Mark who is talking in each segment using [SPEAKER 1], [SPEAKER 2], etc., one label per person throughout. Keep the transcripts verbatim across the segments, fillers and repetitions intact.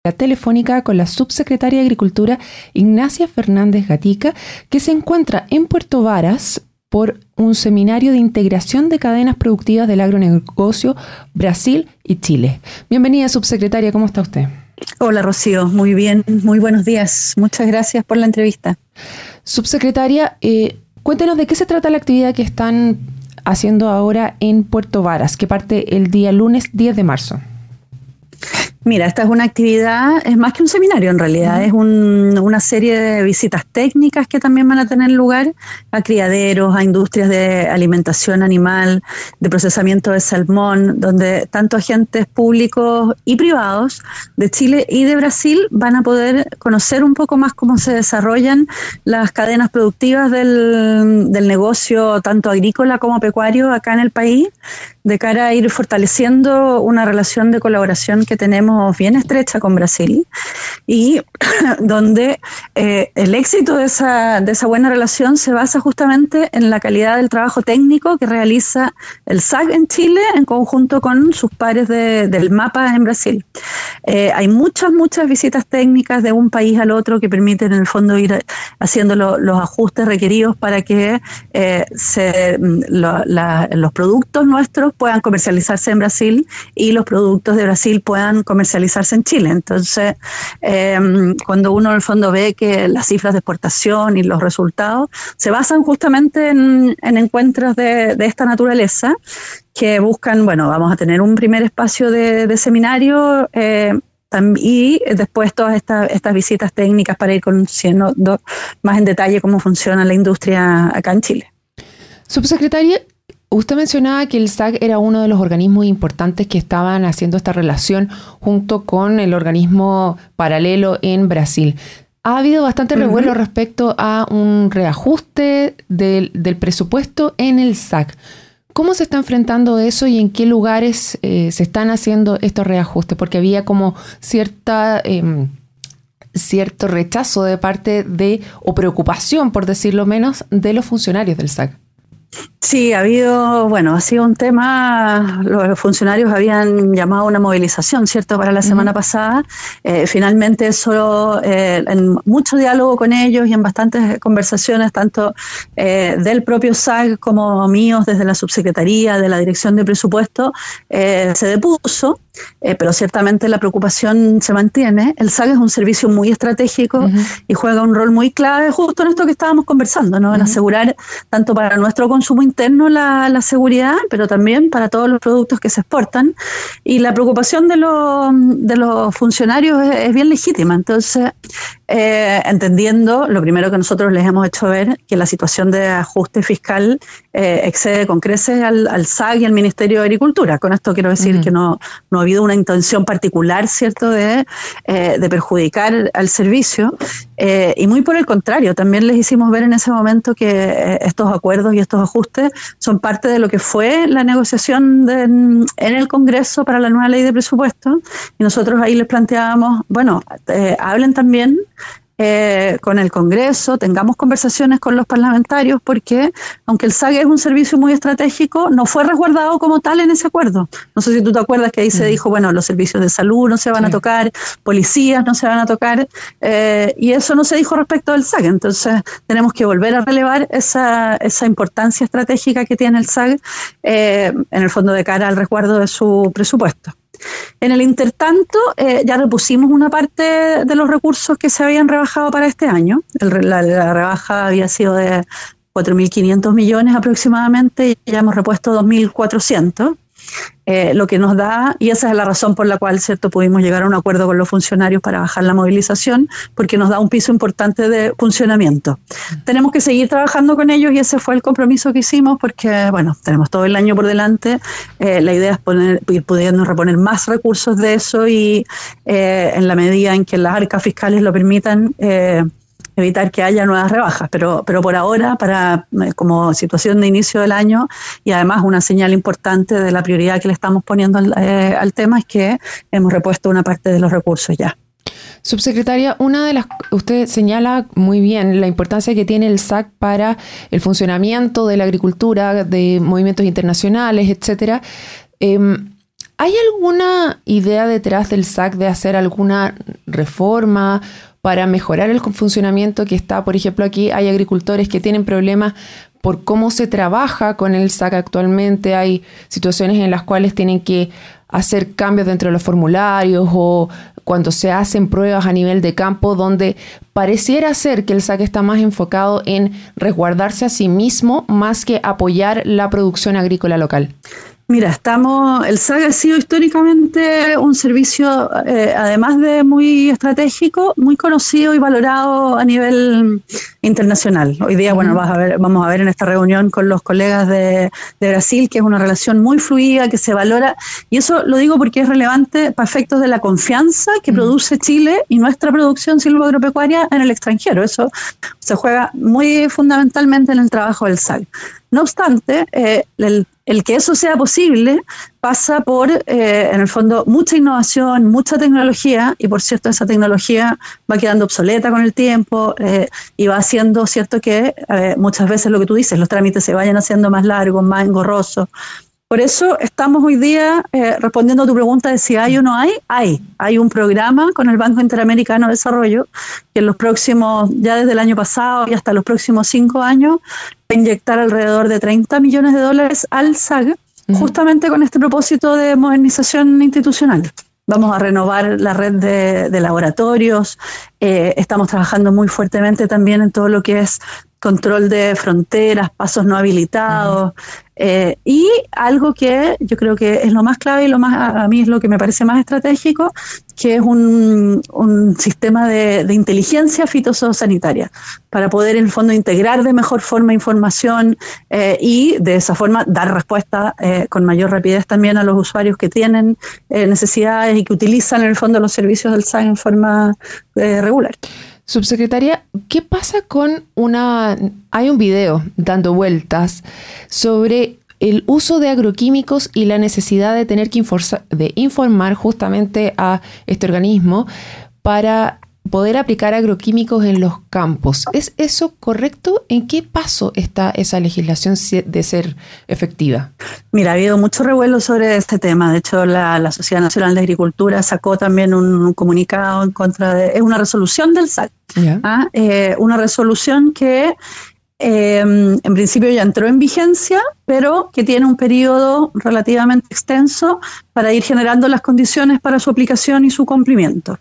[SPEAKER 1] La telefónica con la subsecretaria de Agricultura, Ignacia Fernández Gatica, que se encuentra en Puerto Varas por un seminario de integración de cadenas productivas del agronegocio Brasil y Chile. Bienvenida, subsecretaria, ¿cómo está usted?
[SPEAKER 2] Hola, Rocío, muy bien, muy buenos días. Muchas gracias por la entrevista.
[SPEAKER 1] Subsecretaria, eh, cuéntenos de qué se trata la actividad que están haciendo ahora en Puerto Varas, que parte el día lunes diez de marzo.
[SPEAKER 2] Mira, esta es una actividad, es más que un seminario en realidad, uh-huh. es un, una serie de visitas técnicas que también van a tener lugar a criaderos, a industrias de alimentación animal, de procesamiento de salmón, donde tanto agentes públicos y privados de Chile y de Brasil van a poder conocer un poco más cómo se desarrollan las cadenas productivas del, del negocio tanto agrícola como pecuario acá en el país, de cara a ir fortaleciendo una relación de colaboración que tenemos bien estrecha con Brasil y donde eh, el éxito de esa, de esa buena relación se basa justamente en la calidad del trabajo técnico que realiza el S A C en Chile en conjunto con sus pares de, del MAPA en Brasil. Eh, hay muchas, muchas visitas técnicas de un país al otro que permiten en el fondo ir haciendo lo, los ajustes requeridos para que eh, se, lo, la, los productos nuestros puedan comercializarse en Brasil y los productos de Brasil puedan comercializarse en Chile. Entonces, eh, cuando uno en el fondo ve que las cifras de exportación y los resultados se basan justamente en, en encuentros de, de esta naturaleza que buscan, bueno, vamos a tener un primer espacio de, de seminario eh, y después todas estas, estas visitas técnicas para ir conociendo más en detalle cómo funciona la industria acá en Chile.
[SPEAKER 1] Subsecretaria, usted mencionaba que el S A C era uno de los organismos importantes que estaban haciendo esta relación junto con el organismo paralelo en Brasil. Ha habido bastante revuelo uh-huh. respecto a un reajuste del, del presupuesto en el S A C. ¿Cómo se está enfrentando eso y en qué lugares eh, se están haciendo estos reajustes? Porque había como cierta... Eh, cierto rechazo de parte de, o preocupación, por decirlo menos, de los funcionarios del S A C.
[SPEAKER 2] Sí, ha habido, bueno, ha sido un tema, los funcionarios habían llamado a una movilización, ¿cierto?, para la semana uh-huh. pasada. Eh, finalmente eso, eh, en mucho diálogo con ellos y en bastantes conversaciones, tanto eh, del propio S A C como míos desde la subsecretaría, de la dirección de presupuesto, eh, se depuso. Eh, pero ciertamente la preocupación se mantiene. El S A C es un servicio muy estratégico uh-huh. y juega un rol muy clave justo en esto que estábamos conversando, ¿no? Uh-huh. En asegurar tanto para nuestro consumo interno la, la seguridad, pero también para todos los productos que se exportan. Y la preocupación de los, de los funcionarios es, es bien legítima. Entonces, eh, entendiendo, lo primero que nosotros les hemos hecho ver, que la situación de ajuste fiscal eh, excede con creces al, al S A C y al Ministerio de Agricultura. Con esto quiero decir uh-huh. que no, no ha habido una intención particular, ¿cierto?, de, eh, de perjudicar al servicio. Eh, y muy por el contrario, también les hicimos ver en ese momento que eh, estos acuerdos y estos ajustes son parte de lo que fue la negociación de, en el Congreso para la nueva ley de presupuesto. Y nosotros ahí les planteábamos, bueno, eh, hablen también Eh, con el Congreso, tengamos conversaciones con los parlamentarios, porque aunque el S A C es un servicio muy estratégico, no fue resguardado como tal en ese acuerdo. No sé si tú te acuerdas que ahí mm. se dijo, bueno, los servicios de salud no se van sí. a tocar, policías no se van a tocar, eh, y eso no se dijo respecto del S A C. Entonces tenemos que volver a relevar esa, esa importancia estratégica que tiene el S A C eh, en el fondo de cara al resguardo de su presupuesto. En el intertanto, eh, ya repusimos una parte de los recursos que se habían rebajado para este año. El, la, la rebaja había sido de cuatro mil quinientos millones aproximadamente y ya hemos repuesto dos mil cuatrocientos. Eh, lo que nos da, y esa es la razón por la cual, cierto, pudimos llegar a un acuerdo con los funcionarios para bajar la movilización, porque nos da un piso importante de funcionamiento. Mm. Tenemos que seguir trabajando con ellos y ese fue el compromiso que hicimos, porque, bueno, tenemos todo el año por delante. Eh, la idea es poner, ir pudiendo reponer más recursos de eso y eh, en la medida en que las arcas fiscales lo permitan, eh, evitar que haya nuevas rebajas, pero, pero por ahora, para como situación de inicio del año, y además una señal importante de la prioridad que le estamos poniendo al, eh, al tema, es que hemos repuesto una parte de los recursos ya.
[SPEAKER 1] Subsecretaria, una de las, usted señala muy bien la importancia que tiene el S A C para el funcionamiento de la agricultura, de movimientos internacionales, etcétera. Eh, ¿Hay alguna idea detrás del S A C de hacer alguna reforma para mejorar el funcionamiento que está? Por ejemplo, aquí hay agricultores que tienen problemas por cómo se trabaja con el S A C actualmente. Hay situaciones en las cuales tienen que hacer cambios dentro de los formularios o cuando se hacen pruebas a nivel de campo, donde pareciera ser que el S A C está más enfocado en resguardarse a sí mismo más que apoyar la producción agrícola local.
[SPEAKER 2] Mira, estamos, el S A C ha sido históricamente un servicio, eh, además de muy estratégico, muy conocido y valorado a nivel internacional. Hoy día, bueno, vas a ver, vamos a ver en esta reunión con los colegas de, de Brasil, que es una relación muy fluida, que se valora, y eso lo digo porque es relevante para efectos de la confianza que mm. produce Chile y nuestra producción silvoagropecuaria en el extranjero. Eso se juega muy fundamentalmente en el trabajo del S A C. No obstante, eh, el, el que eso sea posible pasa por, eh, en el fondo, mucha innovación, mucha tecnología, y por cierto, esa tecnología va quedando obsoleta con el tiempo eh, y va haciendo, cierto, que eh, muchas veces lo que tú dices, los trámites se vayan haciendo más largos, más engorrosos. Por eso estamos hoy día eh, respondiendo a tu pregunta de si hay o no hay. Hay. Hay un programa con el Banco Interamericano de Desarrollo que en los próximos, ya desde el año pasado y hasta los próximos cinco años, va a inyectar alrededor de treinta millones de dólares al S A C, uh-huh. justamente con este propósito de modernización institucional. Vamos a renovar la red de, de laboratorios. Eh, estamos trabajando muy fuertemente también en todo lo que es control de fronteras, pasos no habilitados, uh-huh. eh, y algo que yo creo que es lo más clave y lo más a mí es lo que me parece más estratégico, que es un, un sistema de, de inteligencia fitosanitaria para poder en el fondo integrar de mejor forma información eh, y de esa forma dar respuesta eh, con mayor rapidez también a los usuarios que tienen eh, necesidades y que utilizan en el fondo los servicios del S A C en forma eh, regular.
[SPEAKER 1] Subsecretaria, ¿qué pasa con una... Hay un video dando vueltas sobre el uso de agroquímicos y la necesidad de tener que inforza, de informar justamente a este organismo para poder aplicar agroquímicos en los campos. ¿Es eso correcto? ¿En qué paso está esa legislación de ser efectiva?
[SPEAKER 2] Mira, ha habido mucho revuelo sobre este tema. De hecho, la, la Sociedad Nacional de Agricultura sacó también un, un comunicado en contra de... Es una resolución del S A C. Yeah. ¿ah? Eh, una resolución que eh, en principio ya entró en vigencia, pero que tiene un periodo relativamente extenso para ir generando las condiciones para su aplicación y su cumplimiento.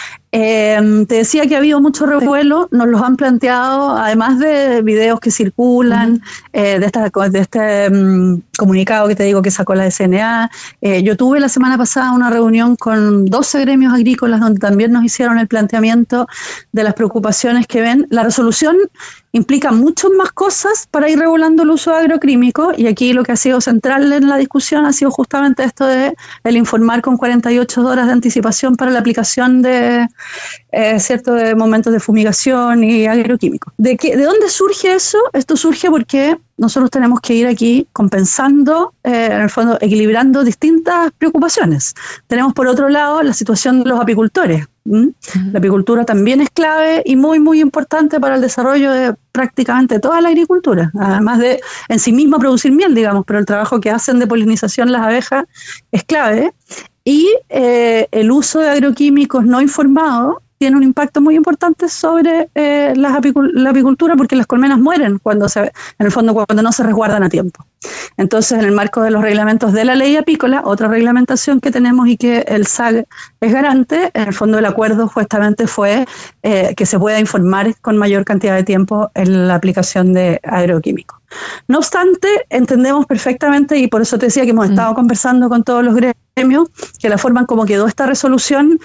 [SPEAKER 2] Eh, te decía que ha habido mucho revuelo, nos los han planteado, además de videos que circulan, uh-huh. eh, de, esta, de este um, comunicado que te digo que sacó la S N A. Eh, yo tuve la semana pasada una reunión con doce gremios agrícolas donde también nos hicieron el planteamiento de las preocupaciones que ven. La resolución implica muchas más cosas para ir regulando el uso de agroquímicos, y aquí lo que ha sido central en la discusión ha sido justamente esto de el informar con cuarenta y ocho horas de anticipación para la aplicación de eh, cierto de momentos de fumigación y agroquímicos. ¿De qué, de dónde surge eso? Esto surge porque nosotros tenemos que ir aquí compensando, eh, en el fondo equilibrando distintas preocupaciones. Tenemos por otro lado la situación de los apicultores. ¿Mm? Uh-huh. La apicultura también es clave y muy muy importante para el desarrollo de prácticamente toda la agricultura, además de en sí misma producir miel, digamos, pero el trabajo que hacen de polinización las abejas es clave, y eh, el uso de agroquímicos no informados tiene un impacto muy importante sobre eh, las apicul- la apicultura, porque las colmenas mueren cuando se, en el fondo cuando no se resguardan a tiempo. Entonces, en el marco de los reglamentos de la ley apícola, otra reglamentación que tenemos y que el S A C es garante, en el fondo el acuerdo justamente fue eh, que se pueda informar con mayor cantidad de tiempo en la aplicación de agroquímicos. No obstante, entendemos perfectamente, y por eso te decía que hemos estado mm. conversando con todos los gremios, que la forma en cómo quedó esta resolución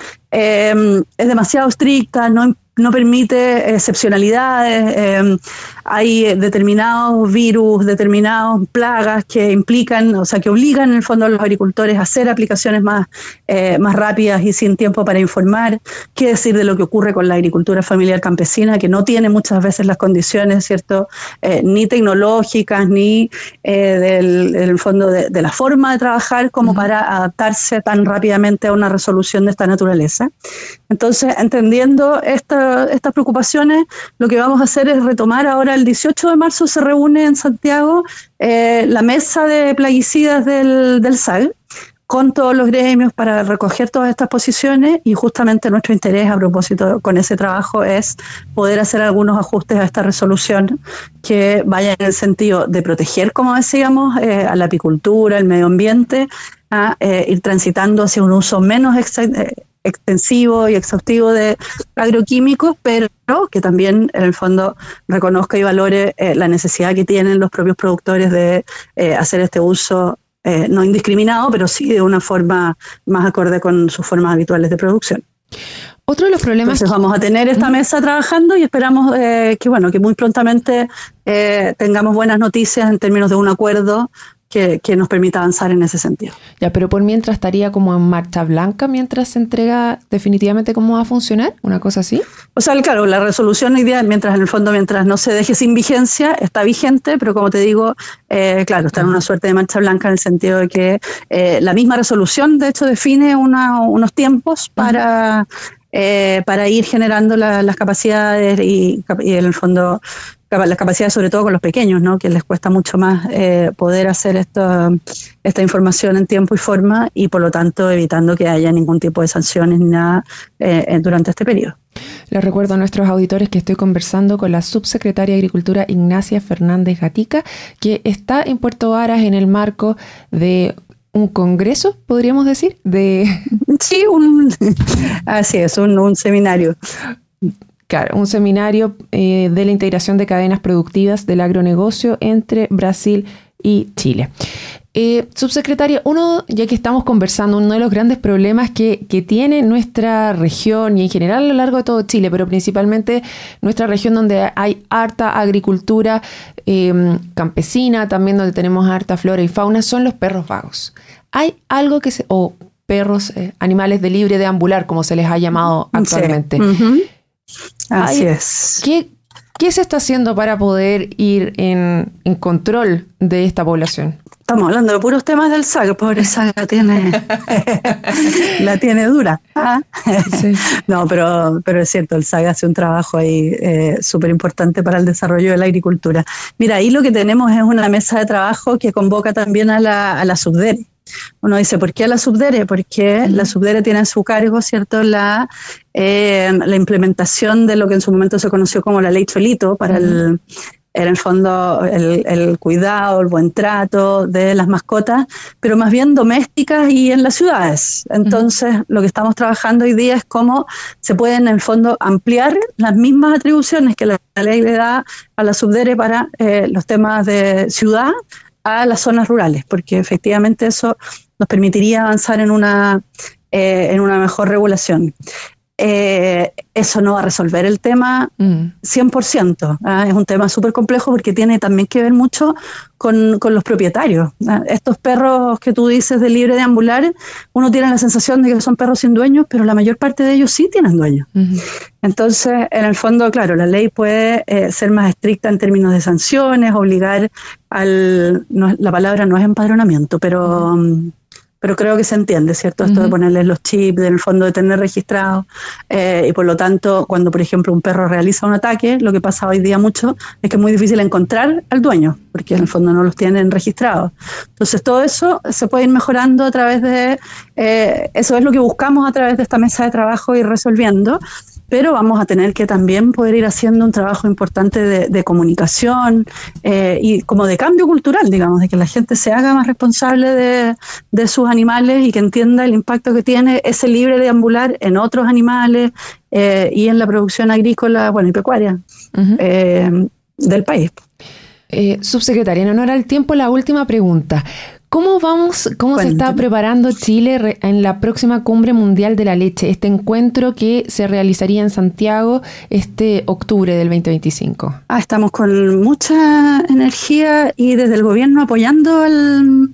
[SPEAKER 2] eh, es demasiado estricta, no no permite excepcionalidades, eh, hay determinados virus, determinadas plagas que implican, o sea, que obligan en el fondo a los agricultores a hacer aplicaciones más, eh, más rápidas y sin tiempo para informar. ¿Qué decir de lo que ocurre con la agricultura familiar campesina, que no tiene muchas veces las condiciones, ¿cierto?, eh, ni tecnológicas, ni eh, del, del fondo de, de la forma de trabajar como uh-huh. para adaptarse tan rápidamente a una resolución de esta naturaleza? Entonces, entendiendo esta estas preocupaciones, lo que vamos a hacer es retomar ahora el dieciocho de marzo, se reúne en Santiago eh, la mesa de plaguicidas del, del S A C con todos los gremios para recoger todas estas posiciones, y justamente nuestro interés a propósito con ese trabajo es poder hacer algunos ajustes a esta resolución que vayan en el sentido de proteger, como decíamos, eh, a la apicultura, el medio ambiente, a eh, ir transitando hacia un uso menos ex- extensivo y exhaustivo de agroquímicos, pero que también en el fondo reconozca y valore eh, la necesidad que tienen los propios productores de eh, hacer este uso eh, no indiscriminado, pero sí de una forma más acorde con sus formas habituales de producción.
[SPEAKER 1] Otro de los problemas...
[SPEAKER 2] Entonces
[SPEAKER 1] que...
[SPEAKER 2] vamos a tener esta mesa trabajando y esperamos eh, que, bueno, que muy prontamente eh, tengamos buenas noticias en términos de un acuerdo Que, que nos permita avanzar en ese sentido.
[SPEAKER 1] Ya, pero por mientras estaría como en marcha blanca mientras se entrega definitivamente cómo va a funcionar, una cosa así.
[SPEAKER 2] O sea, claro, la resolución hoy día, mientras en el fondo, mientras no se deje sin vigencia, está vigente, pero como te digo, eh, claro, está en una suerte de marcha blanca en el sentido de que eh, la misma resolución, de hecho, define una, unos tiempos para, eh, para ir generando la, las capacidades y, y en el fondo... las capacidades sobre todo con los pequeños, ¿no? Que les cuesta mucho más eh, poder hacer esta, esta información en tiempo y forma, y por lo tanto evitando que haya ningún tipo de sanciones ni nada eh, durante este periodo.
[SPEAKER 1] Les recuerdo a nuestros auditores que estoy conversando con la subsecretaria de Agricultura Ignacia Fernández Gatica, que está en Puerto Varas en el marco de un congreso, podríamos decir, de...
[SPEAKER 2] Sí, un, así es, un, un seminario.
[SPEAKER 1] Claro, un seminario eh, de la integración de cadenas productivas del agronegocio entre Brasil y Chile. Eh, subsecretaria, uno, ya que estamos conversando, uno de los grandes problemas que, que tiene nuestra región y en general a lo largo de todo Chile, pero principalmente nuestra región donde hay harta agricultura eh, campesina, también donde tenemos harta flora y fauna, son los perros vagos. Hay algo que se... o perros, eh, animales de libre deambular, como se les ha llamado actualmente.
[SPEAKER 2] Sí. Uh-huh. Así
[SPEAKER 1] Hay,
[SPEAKER 2] es.
[SPEAKER 1] ¿qué, ¿Qué se está haciendo para poder ir en, en control de esta población?
[SPEAKER 2] Estamos hablando de puros temas del Saga, pobre Saga tiene la tiene dura. ¿Ah? Sí. No, pero, pero es cierto, el Saga hace un trabajo ahí eh, súper importante para el desarrollo de la agricultura. Mira, ahí lo que tenemos es una mesa de trabajo que convoca también a la, a la Subdere. Uno dice, ¿por qué a la Subdere? Porque uh-huh. la Subdere tiene en su cargo, ¿cierto?, la, eh, la implementación de lo que en su momento se conoció como la Ley Cholito para uh-huh. el, en el fondo el, el cuidado, el buen trato de las mascotas, pero más bien domésticas y en las ciudades. Entonces, uh-huh. lo que estamos trabajando hoy día es cómo se pueden, en el fondo, ampliar las mismas atribuciones que la, la ley le da a la Subdere para eh, los temas de ciudad, a las zonas rurales, porque efectivamente eso nos permitiría avanzar en una, eh, en una mejor regulación. Eh, eso no va a resolver el tema cien por ciento. ¿eh? Es un tema súper complejo porque tiene también que ver mucho con, con los propietarios. ¿eh? Estos perros que tú dices de libre deambular, uno tiene la sensación de que son perros sin dueños, pero la mayor parte de ellos sí tienen dueños. Uh-huh. Entonces, en el fondo, claro, la ley puede eh, ser más estricta en términos de sanciones, obligar al... No, la palabra no es empadronamiento, pero... Uh-huh. Pero creo que se entiende, ¿cierto? Esto uh-huh. de ponerles los chips, en el fondo de tener registrado, eh, y por lo tanto, cuando por ejemplo un perro realiza un ataque, lo que pasa hoy día mucho es que es muy difícil encontrar al dueño, porque en el fondo no los tienen registrados. Entonces todo eso se puede ir mejorando a través de, eh, eso es lo que buscamos a través de esta mesa de trabajo, ir resolviendo, pero vamos a tener que también poder ir haciendo un trabajo importante de, de comunicación eh, y como de cambio cultural, digamos, de que la gente se haga más responsable de, de sus animales y que entienda el impacto que tiene ese libre deambular en otros animales eh, y en la producción agrícola, bueno, y pecuaria uh-huh. eh, del país.
[SPEAKER 1] Eh, subsecretaria, en honor al tiempo, la última pregunta. ¿Cómo vamos, cómo Cuéntame. se está preparando Chile en la próxima Cumbre Mundial de la Leche, este encuentro que se realizaría en Santiago este octubre del veinte veinticinco?
[SPEAKER 2] Ah, estamos con mucha energía y desde el gobierno apoyando al,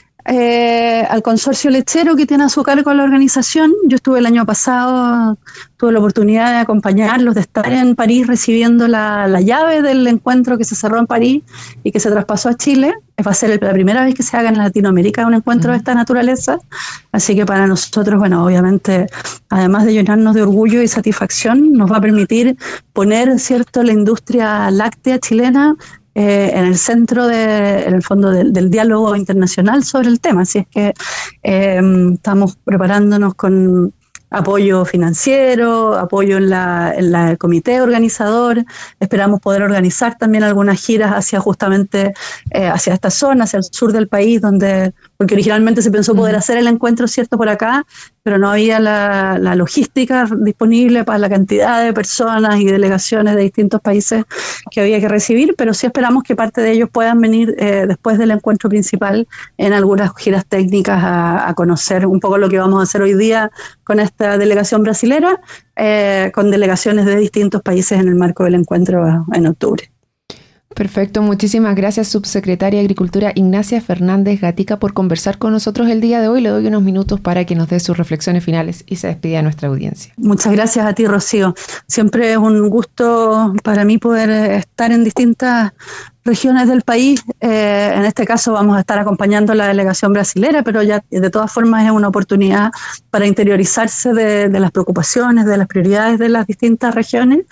[SPEAKER 2] eh, al consorcio lechero que tiene a su cargo la organización. Yo estuve el año pasado, tuve la oportunidad de acompañarlos, de estar en París recibiendo la, la llave del encuentro que se cerró en París y que se traspasó a Chile. Va a ser la primera vez que se haga en Latinoamérica un encuentro uh-huh. de esta naturaleza, así que para nosotros, bueno, obviamente, además de llenarnos de orgullo y satisfacción, nos va a permitir poner, cierto, la industria láctea chilena eh, en el centro, de, en el fondo, del, del diálogo internacional sobre el tema. Así es que eh, estamos preparándonos con apoyo financiero, apoyo en la, en la el comité organizador. Esperamos poder organizar también algunas giras hacia justamente eh, hacia esta zona, hacia el sur del país, donde porque originalmente se pensó poder hacer el encuentro, cierto, por acá, pero no había la, la logística disponible para la cantidad de personas y delegaciones de distintos países que había que recibir, pero sí esperamos que parte de ellos puedan venir eh, después del encuentro principal en algunas giras técnicas a, a conocer un poco lo que vamos a hacer hoy día con esta delegación brasilera, eh, con delegaciones de distintos países en el marco del encuentro en octubre.
[SPEAKER 1] Perfecto, muchísimas gracias, subsecretaria de Agricultura Ignacia Fernández Gatica, por conversar con nosotros el día de hoy. Le doy unos minutos para que nos dé sus reflexiones finales y se despida a nuestra audiencia.
[SPEAKER 2] Muchas gracias a ti, Rocío. Siempre es un gusto para mí poder estar en distintas regiones del país. Eh, en este caso vamos a estar acompañando a la delegación brasilera, pero ya de todas formas es una oportunidad para interiorizarse de, de las preocupaciones, de las prioridades de las distintas regiones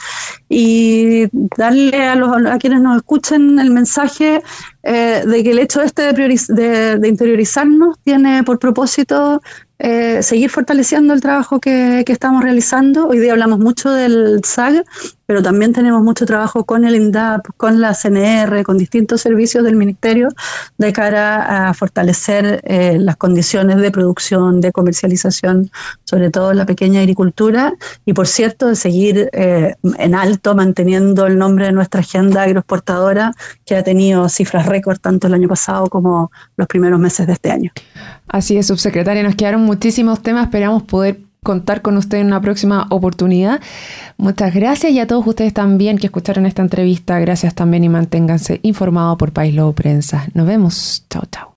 [SPEAKER 2] y darle a, los, a quienes nos escuchen el mensaje eh, de que el hecho este de, prioriz- de, de interiorizarnos tiene por propósito Eh, seguir fortaleciendo el trabajo que, que estamos realizando. Hoy día hablamos mucho del S A G, pero también tenemos mucho trabajo con el INDAP, con la C N R, con distintos servicios del Ministerio de cara a fortalecer eh, las condiciones de producción, de comercialización, sobre todo en la pequeña agricultura, y por cierto de seguir eh, en alto manteniendo el nombre de nuestra agenda agroexportadora, que ha tenido cifras récord tanto el año pasado como los primeros meses de este año.
[SPEAKER 1] Así es, subsecretaria, nos quedaron muchísimos temas, esperamos poder contar con usted en una próxima oportunidad. Muchas gracias, y a todos ustedes también que escucharon esta entrevista, gracias también y manténganse informados por País Lobo Prensa. Nos vemos, chao, chao.